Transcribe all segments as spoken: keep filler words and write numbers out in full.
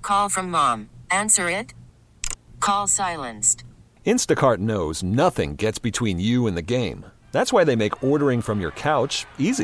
call from mom. Answer it. Call silenced. Instacart knows nothing gets between you and the game. That's why they make ordering from your couch easy.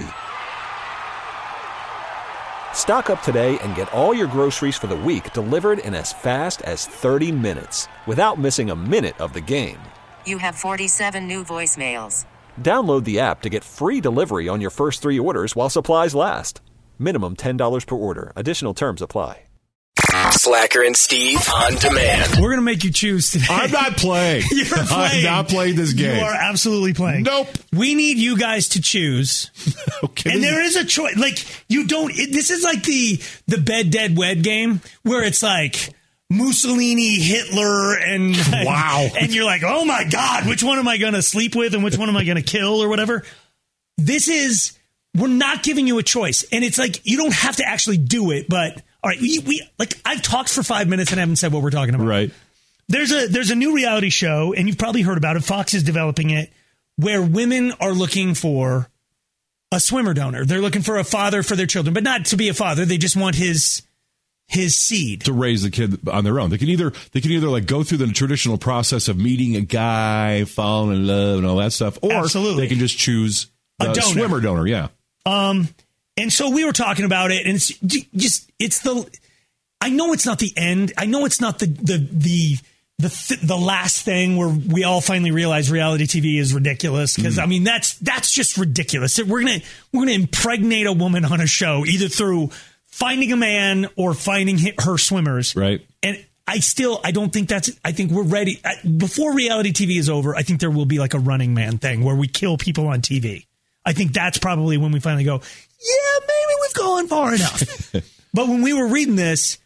Stock up today and get all your groceries for the week delivered in as fast as thirty minutes without missing a minute of the game. You have forty-seven new voicemails. Download the app to get free delivery on your first three orders while supplies last. Minimum ten dollars per order. Additional terms apply. Slacker and Steve on demand. We're going to make you choose today. I'm not playing. You're playing. I'm not playing this game. You are absolutely playing. Nope. We need you guys to choose. Okay. And there is a choice. Like, you don't, it, this is like the, the bed, dead, wed game where it's like Mussolini, Hitler, and wow. And you're like, oh my God, which one am I going to sleep with and which one am I going to kill or whatever? This is, we're not giving you a choice. And it's like, you don't have to actually do it, but all right, we, we like I've talked for five minutes and haven't said what we're talking about. Right. There's a there's a new reality show, and you've probably heard about it. Fox is developing it, where women are looking for a swimmer donor. They're looking for a father for their children, but not to be a father. They just want his his seed to raise the kid on their own. They can either they can either like go through the traditional process of meeting a guy, falling in love, and all that stuff, or Absolutely. they can just choose a a donor. swimmer donor. Yeah. Um. And so we were talking about it, and it's just, it's the, I know it's not the end. I know it's not the, the, the, the, th- the last thing where we all finally realize reality T V is ridiculous. Cause mm. I mean, that's, that's just ridiculous. We're going to, we're going to impregnate a woman on a show, either through finding a man or finding her swimmers. Right. And I still, I don't think that's, I think we're ready. I, before reality T V is over, I think there will be like a Running Man thing where we kill people on T V. I think that's probably when we finally go, yeah, maybe we've gone far enough. But when we were reading this,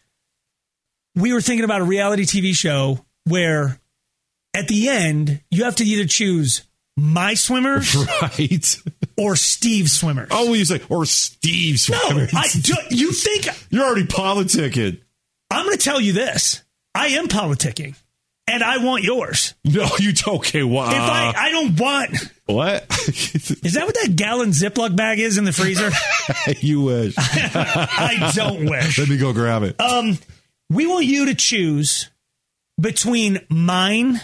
we were thinking about a reality T V show where at the end, you have to either choose my swimmers right. or Steve's swimmers. Oh, well, you say, or Steve's swimmers. No, I, do, you think... You're already politicking. I'm going to tell you this. I am politicking. And I want yours. No, you don't. Okay, wow. If I, I don't want... What? Is that what that gallon Ziploc bag is in the freezer? You wish. I don't wish. Let me go grab it. Um, we want you to choose between mine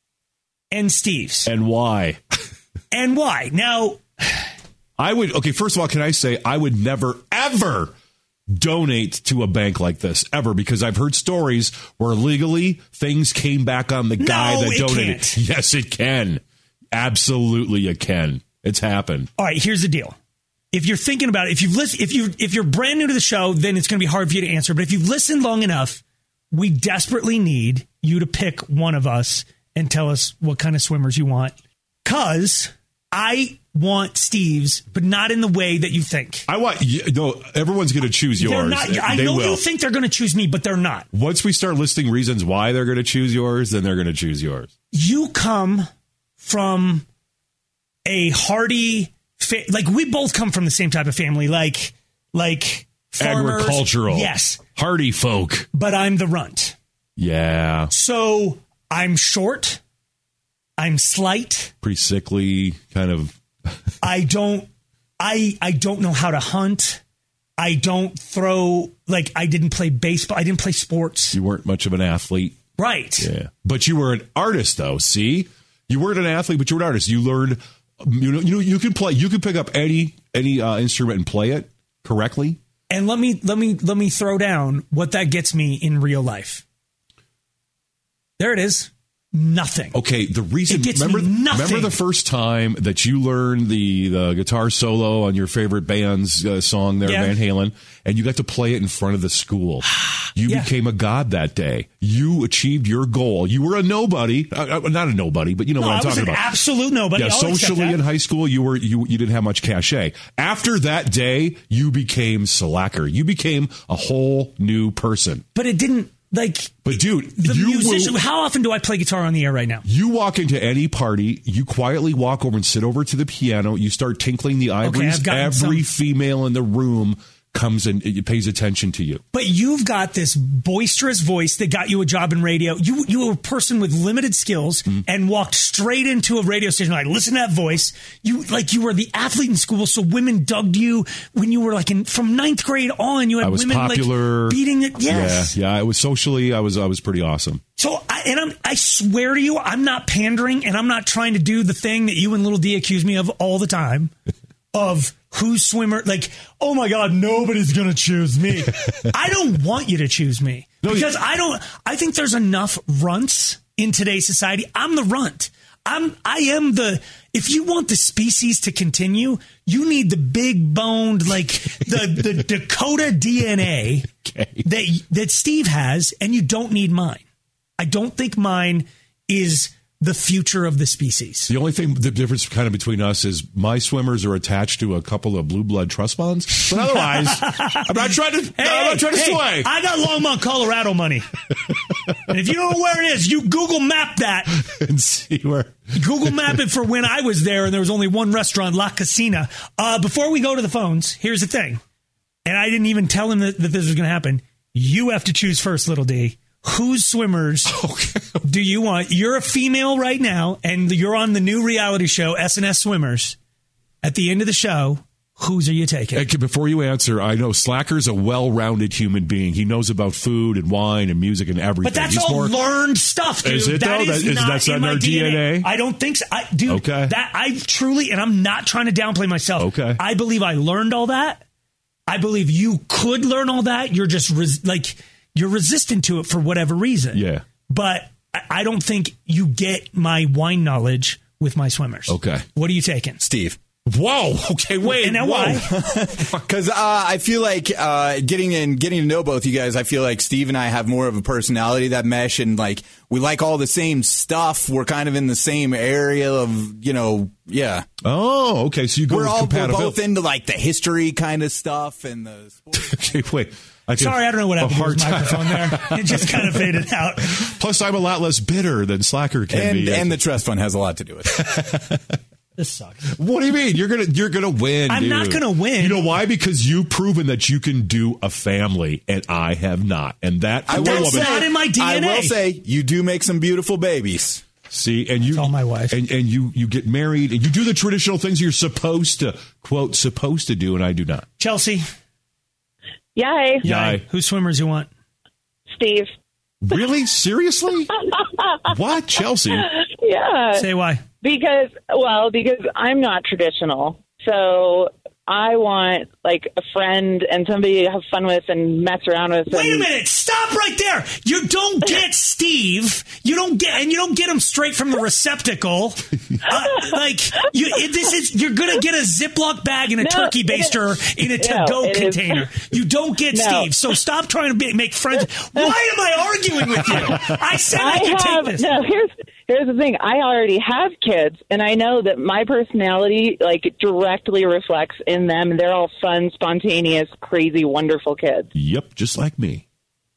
and Steve's. And why? And why? Now... I would... Okay, first of all, can I say I would never, ever... donate to a bank like this ever, because I've heard stories where legally things came back on the guy no, that it donated. Can't. Yes, it can. Absolutely, it can. It's happened. All right, here's the deal. If you're thinking about it, if you've listened, if you if you're brand new to the show, then it's going to be hard for you to answer. But if you've listened long enough, we desperately need you to pick one of us and tell us what kind of swimmers you want. Cause I want Steve's, but not in the way that you think. I want no. Everyone's going to choose yours. They're not, I they know will. you think they're going to choose me, but they're not. Once we start listing reasons why they're going to choose yours, then they're going to choose yours. You come from a hearty, fa- like we both come from the same type of family, like like farmers. Agricultural, yes, hardy folk. But I'm the runt. Yeah. So I'm short. I'm slight. Pretty sickly, kind of. I don't, I, I don't know how to hunt. I don't throw, like, I didn't play baseball. I didn't play sports. You weren't much of an athlete. Right. Yeah. But you were an artist, though. See? You weren't an athlete, but you were an artist. You learned, you know, you know, you can play, you can pick up any, any uh, instrument and play it correctly. And let me, let me, let me throw down what that gets me in real life. There it is. Nothing. Okay, the reason, it gets remember, me nothing. remember the first time that you learned the, the guitar solo on your favorite band's uh, song there, yeah. Van Halen, and you got to play it in front of the school. You yeah. became a god that day. You achieved your goal. You were a nobody, uh, not a nobody, but you know no, what I'm I was talking an about. Absolute nobody. Yeah, I'll socially in high school, you were you you didn't have much cachet. After that day, you became Slacker. You became a whole new person. But it didn't. Like, but dude, the you musician, will, how often do I play guitar on the air right now? You walk into any party, you quietly walk over and sit over to the piano. You start tinkling the ivories. Okay, Every some... female in the room comes and it pays attention to you. But you've got this boisterous voice that got you a job in radio. You you were a person with limited skills mm. and walked straight into a radio station. Like, listen to that voice. You like you were the athlete in school, so women dug you when you were like in from ninth grade on. You had I was women popular. Like beating it. Yes. Yeah, yeah. I was socially. I was. I was pretty awesome. So, I, and I'm, I swear to you, I'm not pandering, and I'm not trying to do the thing that you and Little D accuse me of all the time, of who's swimmer. Like, oh my God, nobody's going to choose me. I don't want you to choose me no, because you- I don't. I think there's enough runts in today's society. I'm the runt. I'm. I am the. If you want the species to continue, you need the big boned, like the the Dakota D N A okay. that that Steve has, and you don't need mine. I don't think mine is the future of the species. The only thing, the difference kind of between us is my swimmers are attached to a couple of blue blood trust bonds. But otherwise, I'm not trying to, Hey, I'm not trying to hey, sway. I got Longmont, Colorado money. And if you don't know where it is, you Google map that. And see where. Google map it for when I was there and there was only one restaurant, La Casina. Uh, before we go to the phones, here's the thing. And I didn't even tell him that, that this was going to happen. You have to choose first, Little D. Whose swimmers okay. do you want? You're a female right now, and you're on the new reality show, S and S Swimmers. At the end of the show, whose are you taking? Okay, before you answer, I know Slacker's a well-rounded human being. He knows about food and wine and music and everything. But that's He's all more, learned stuff, dude. Is it, that though? is That- is- not that's in not my our D N A. D N A? I don't think so. I, dude, Okay. that I truly, and I'm not trying to downplay myself. Okay. I believe I learned all that. I believe you could learn all that. You're just res- like, you're resistant to it for whatever reason. Yeah. But I- I don't think you get my wine knowledge with my swimmers. Okay. What are you taking? Steve. Whoa. Okay, wait. And now whoa. why? Because uh, I feel like uh, getting in, getting to know both you guys, I feel like Steve and I have more of a personality that mesh, and like we like all the same stuff. We're kind of in the same area of, you know, yeah. Oh, okay. So you go We're with all we're compatibility. both into like the history kind of stuff and the sports. Okay, wait. I can- Sorry, I don't know what a happened to hard his time. microphone there. It just kind of faded out. Plus, I'm a lot less bitter than Slacker can and be. and the trust fund has a lot to do with it. This sucks. What do you mean? You're gonna you're gonna win. I'm dude. not gonna win. You know why? Because you've proven that you can do a family, and I have not. And that I poor will That's say, woman. not in my D N A. I will say you do make some beautiful babies. See, and you That's all my wife. and and you you get married, and you do the traditional things you're supposed to quote supposed to do, and I do not. Chelsea. Yay, Yay. Whose swimmers you want? Steve. Really? Seriously? What, Chelsea? Yeah, Say why. because well, because I'm not traditional, so I want like a friend and somebody to have fun with and mess around with. Wait a and- minute! Stop right there! You don't get Steve. You don't get, and you don't get him straight from the receptacle. Uh, like you, it, this is you're gonna get a Ziploc bag and a No, turkey it baster is- in a no, to-go it is- container. You don't get No. Steve. So stop trying to be, make friends. Why am I arguing with you? I said I, I could have take this. no. Here's here's the thing. I already have kids, and I know that my personality like directly reflects in them. They're all fun, spontaneous, crazy, wonderful kids. Yep, just like me.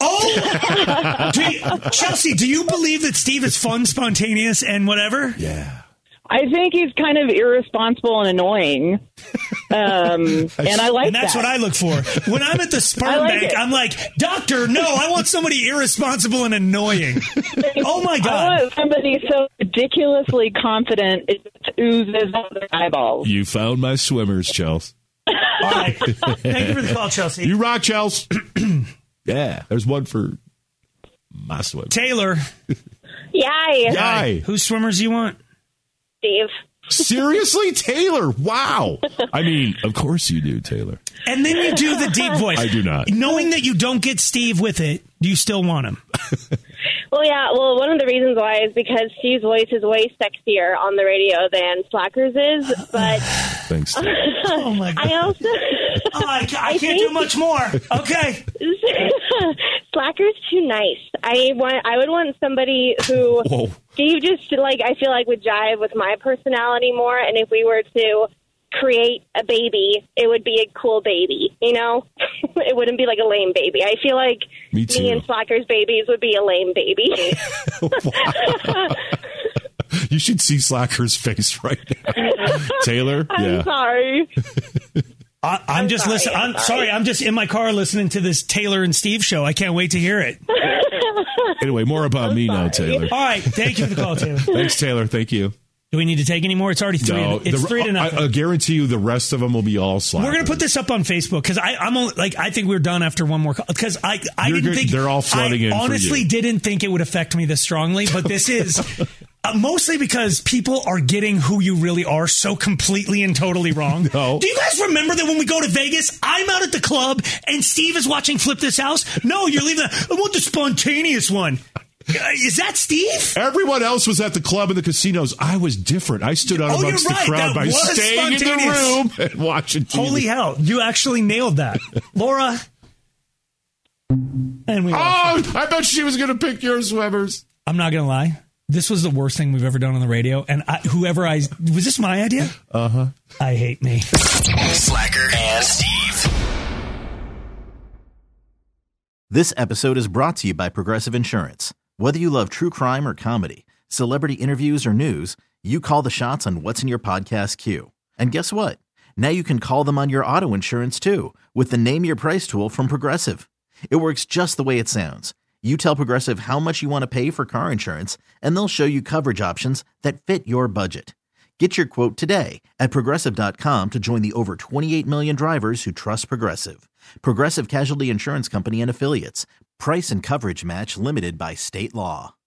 Oh, do you, Chelsea, do you believe that Steve is fun, spontaneous, and whatever? Yeah. I think he's kind of irresponsible and annoying, um, and I like And that's that. what I look for. When I'm at the sperm I like bank, it. I'm like, doctor, no, I want somebody irresponsible and annoying. Oh, my I God. want somebody so ridiculously confident it oozes out their eyeballs. You found my swimmers, Chelsea. All right. Thank you for the call, Chelsea. You rock, Chelsea. Yeah, there's one for my swim. Taylor, Yay, Yay. whose swimmers do you want? Steve. Seriously, Taylor? Wow. I mean, of course you do, Taylor. And then you do the deep voice. I do not. Knowing that you don't get Steve with it, do you still want him? Well, yeah. Well, one of the reasons why is because Steve's voice is way sexier on the radio than Slacker's is. But Thanks. Steve. Oh, my God. I also Oh, I, ca- I can't do much more. Okay. Slacker's too nice. I want. I would want somebody who Whoa. Steve just like. I feel like would jive with my personality more. And if we were to create a baby, it would be a cool baby. You know, it wouldn't be like a lame baby. I feel like Me too. me and Slacker's babies would be a lame baby. You should see Slacker's face right now. Taylor? I'm Yeah. sorry. I, I'm, I'm just sorry, listening. I'm I'm sorry. sorry. I'm just in my car listening to this Taylor and Steve show. I can't wait to hear it. Anyway, more about I'm me now, sorry. Taylor. All right. Thank you for the call, Taylor. Thanks, Taylor. Thank you. Do we need to take any more? It's already three. No, to, it's the- three to nothing. I, I guarantee you the rest of them will be all slackers. We're gonna put this up on Facebook because I'm only like I think we're done after one more call because I I You're didn't good- think they're all flooding I in for honestly you. didn't think it would affect me this strongly, but this is. Uh, mostly because people are getting who you really are so completely and totally wrong. No. Do you guys remember that when we go to Vegas, I'm out at the club and Steve is watching Flip This House? No, you're leaving. The, I want the spontaneous one. Uh, Is that Steve? Everyone else was at the club and the casinos. I was different. I stood out Oh, amongst you're the right. crowd That by was staying in the spontaneous. room and watching T V. Holy hell! You actually nailed that, Laura. And we. lost. Oh, I bet she was going to pick your swimmers. I'm not gonna lie. This was the worst thing we've ever done on the radio. And I, whoever I was this my idea? Uh huh. I hate me. Slacker and Steve. This episode is brought to you by Progressive Insurance. Whether you love true crime or comedy, celebrity interviews or news, you call the shots on what's in your podcast queue. And guess what? Now you can call them on your auto insurance too with the Name Your Price tool from Progressive. It works just the way it sounds. You tell Progressive how much you want to pay for car insurance, and they'll show you coverage options that fit your budget. Get your quote today at Progressive dot com to join the over twenty-eight million drivers who trust Progressive. Progressive Casualty Insurance Company and Affiliates. Price and coverage match limited by state law.